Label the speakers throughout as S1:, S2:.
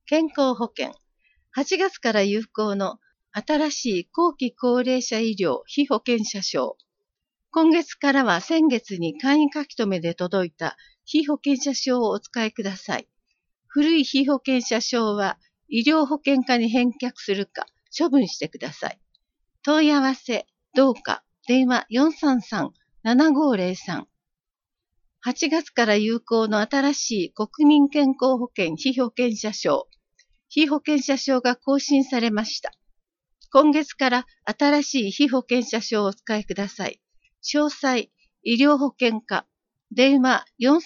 S1: 健康保険。8月から有効の新しい後期高齢者医療被保険者証。今月からは先月に簡易書き留めで届いた被保険者証をお使いください。古い被保険者証は医療保険課に返却するか処分してください。問い合わせ、どうか、電話433-7503。8月から有効の新しい国民健康保険被保険者証。被保険者証が更新されました。今月から新しい被保険者証をお使いください。詳細、医療保険課、電話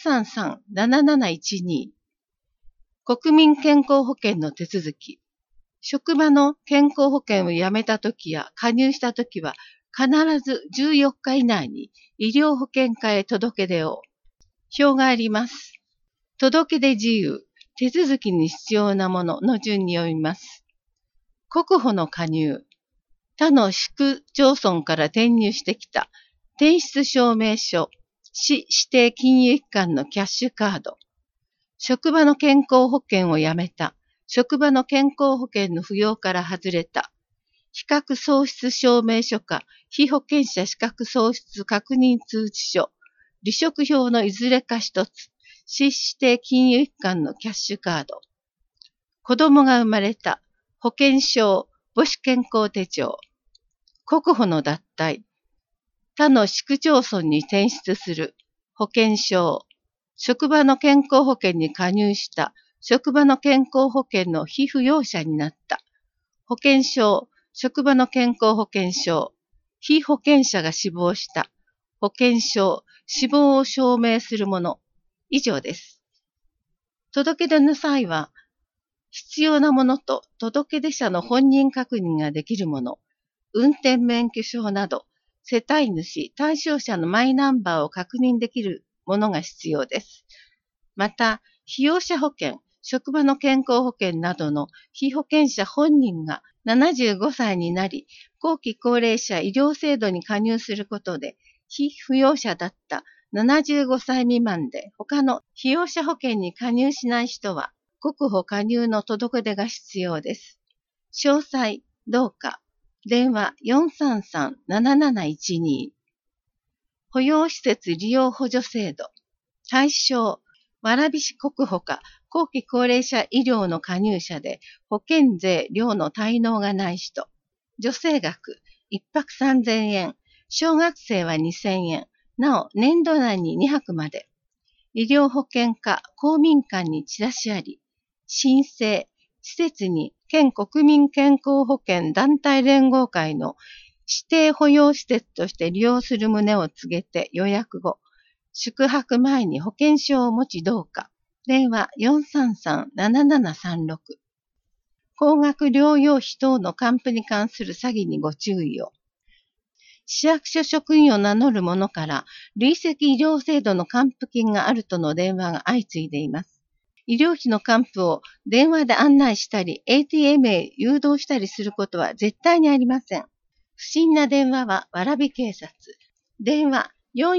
S1: 433-7712。国民健康保険の手続き。職場の健康保険をやめたときや加入したときは、必ず14日以内に医療保険課へ届け出を。表があります。届け出自由、手続きに必要なものの順に読みます。国保の加入。他の市区町村から転入してきた転出証明書、市指定金融機関のキャッシュカード。職場の健康保険をやめた。職場の健康保険の扶養から外れた。比較喪失証明書か、被保険者資格喪失確認通知書。離職票のいずれか一つ。市指定金融機関のキャッシュカード。子供が生まれた。保険証、母子健康手帳。国保の脱退。他の市区町村に転出する。保険証。職場の健康保険に加入した。職場の健康保険の被扶養者になった。保険証。職場の健康保険証。被保険者が死亡した。保険証。死亡を証明するもの。以上です。届け出の際は、必要なものと届け出者の本人確認ができるもの、運転免許証など、世帯主、対象者のマイナンバーを確認できるものが必要です。また、被用者保険、職場の健康保険などの被保険者本人が75歳になり、後期高齢者医療制度に加入することで、被扶養者だった75歳未満で他の被用者保険に加入しない人は、国保加入の届け出が必要です。詳細、どうか、電話433-7712。保養施設利用補助制度。対象、蕨市国保か後期高齢者医療の加入者で保険税料の滞納がない人。助成額、1泊3000円。小学生は2000円。なお、年度内に2泊まで。医療保険課、公民館にチラシあり。申請、施設に県国民健康保険団体連合会の指定保養施設として利用する旨を告げて予約後、宿泊前に保険証を持ちどうか。電話433-7736。高額療養費等の還付に関する詐欺にご注意を。市役所職員を名乗る者から累積医療制度の還付金があるとの電話が相次いでいます。医療費の還付を電話で案内したり ATM へ誘導したりすることは絶対にありません。不審な電話は蕨警察。電話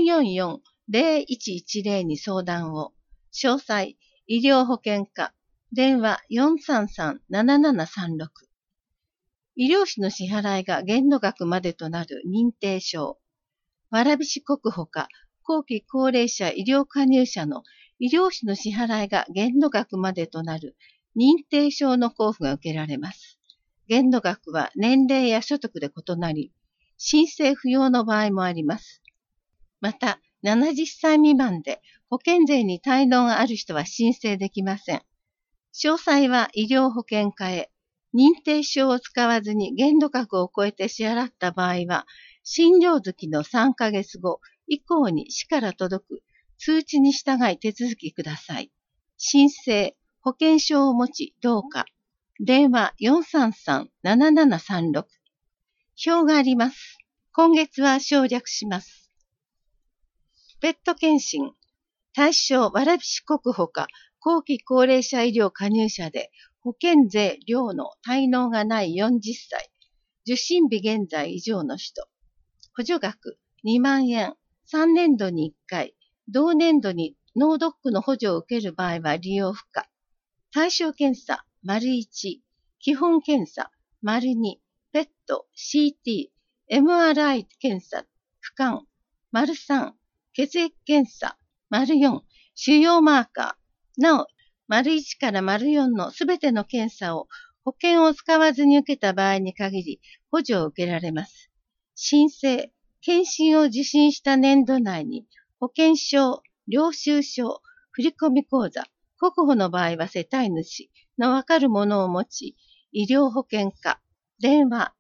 S1: 444-0110に相談を。詳細、医療保険課。電話433-7736。医療費の支払いが限度額までとなる認定証。蕨市国保か後期高齢者医療加入者の医療費の支払いが限度額までとなる認定証の交付が受けられます。限度額は年齢や所得で異なり、申請不要の場合もあります。また、70歳未満で保険税に滞納がある人は申請できません。詳細は医療保険課へ。認定証を使わずに限度額を超えて支払った場合は、診療月の3ヶ月後以降に市から届く通知に従い手続きください。申請、保険証を持ちどうか。電話433-7736。表があります。今月は省略します。ペット検診。対象、蕨市国保か後期高齢者医療加入者で保険税料の滞納がない40歳。受診日現在以上の人。補助額2万円。3年度に1回。同年度に脳ドックの補助を受ける場合は利用不可。対象検査。 1、基本検査、2、ペット、CT、MRI 検査、俯瞰、3、血液検査、4、腫瘍マーカー。なお、1から4のすべての検査を保険を使わずに受けた場合に限り補助を受けられます。申請、検診を受診した年度内に保険証、領収書、振込口座、国保の場合は世帯主のわかるものを持ち、医療保険課、電話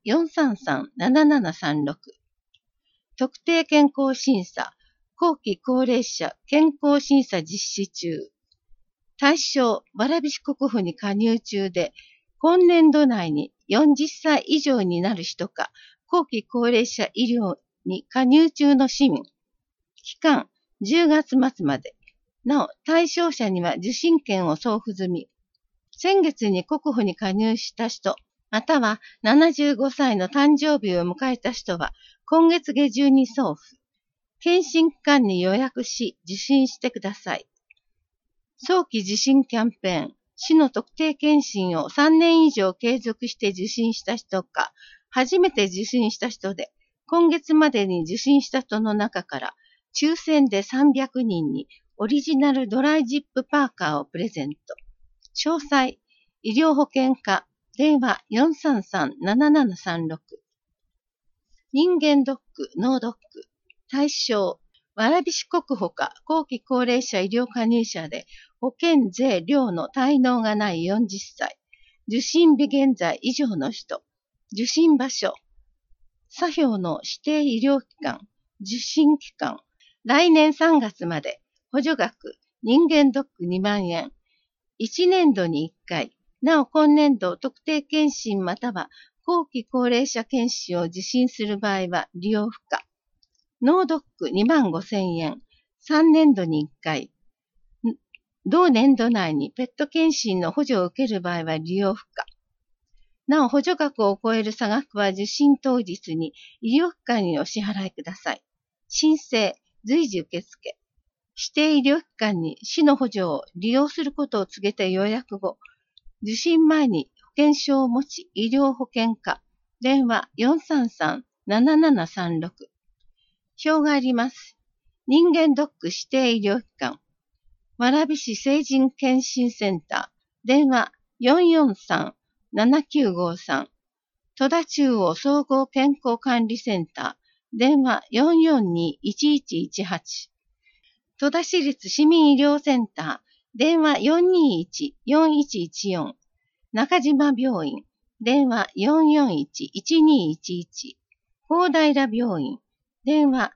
S1: 433-7736。特定健康審査、後期高齢者健康審査実施中。対象、蕨市国府に加入中で、今年度内に40歳以上になる人か、後期高齢者医療に加入中の市民。期間、10月末まで。なお、対象者には受診券を送付済み。先月に国府に加入した人、または75歳の誕生日を迎えた人は、今月下旬に送付。検診期間に予約し、受診してください。早期受診キャンペーン。市の特定健診を3年以上継続して受診した人か、初めて受診した人で、今月までに受診した人の中から、抽選で300人にオリジナルドライジップパーカーをプレゼント。詳細、医療保険課、電話433-7736。人間ドック、脳ドック。対象、蕨市国保か後期高齢者医療加入者で保険税料の滞納がない40歳。受診日現在以上の人。受診場所。作業の指定医療機関。受診期間。来年3月まで。補助額。人間ドック2万円。1年度に1回。なお今年度特定健診または後期高齢者健診を受診する場合は利用不可。脳ドック2万5,000円。3年度に1回。同年度内にペット健診の補助を受ける場合は利用不可。なお補助額を超える差額は受診当日に医療機関にお支払いください。申請、随時受付。指定医療機関に市の補助を利用することを告げて予約後、受診前に保険証を持ち医療保険課、電話433-7736。表があります。人間ドック指定医療機関。蕨市成人健診センター。電話443-7953。戸田中央総合健康管理センター。電話442-1118。戸田市立市民医療センター。電話421-4114。中島病院。電話441-1211。高平病院。電話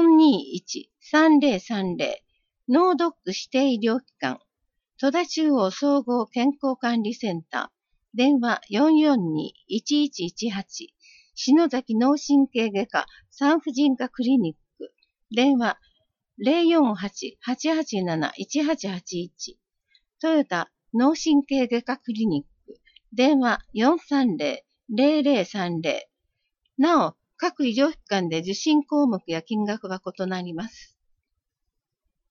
S1: 421-3030。脳ドック指定医療機関。戸田中央総合健康管理センター。電話442-1118。篠崎脳神経外科産婦人科クリニック。電話048-887-1881。トヨタ脳神経外科クリニック。電話430-0030。なお、各医療機関で受診項目や金額は異なります。